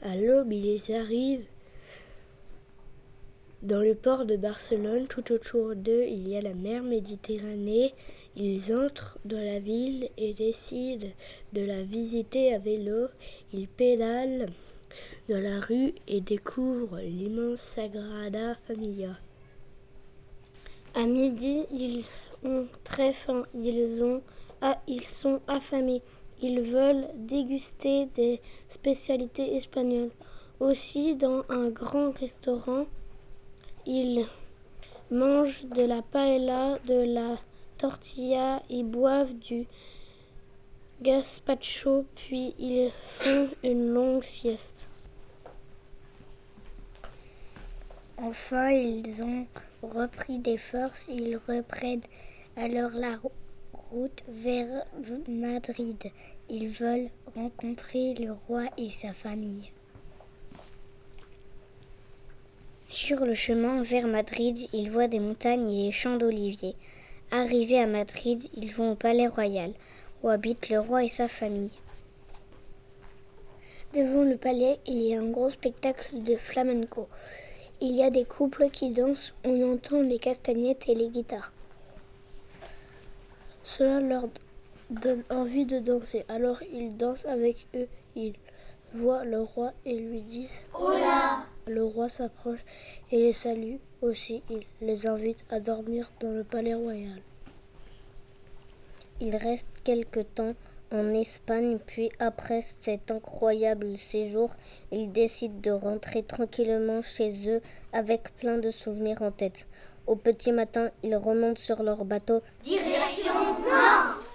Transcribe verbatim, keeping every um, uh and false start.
À l'aube, ils arrivent dans le port de Barcelone. Tout autour d'eux, il y a la mer Méditerranée. Ils entrent dans la ville et décident de la visiter à vélo. Ils pédalent dans la rue et découvrent l'immense Sagrada Familia. À midi, ils ont très faim. Ils, ont, ah, ils sont affamés. Ils veulent déguster des spécialités espagnoles. Aussi, dans un grand restaurant, ils mangent de la paella, de la tortilla et boivent du gazpacho, puis ils font une longue sieste. Enfin, ils ont repris des forces. Ils reprennent alors la route vers Madrid. Ils veulent rencontrer le roi et sa famille. Sur le chemin vers Madrid, ils voient des montagnes et des champs d'oliviers. Arrivés à Madrid, ils vont au palais royal, où habitent le roi et sa famille. Devant le palais, il y a un gros spectacle de flamenco. Il y a des couples qui dansent, on entend les castagnettes et les guitares. Cela leur donne envie de danser, alors ils dansent avec eux. Ils voient le roi et lui disent « Hola !» Le roi s'approche et les salue aussi. Il les invite à dormir dans le palais royal. Ils restent quelque temps en Espagne, puis après cet incroyable séjour, ils décident de rentrer tranquillement chez eux avec plein de souvenirs en tête. Au petit matin, ils remontent sur leur bateau. Direction Nantes!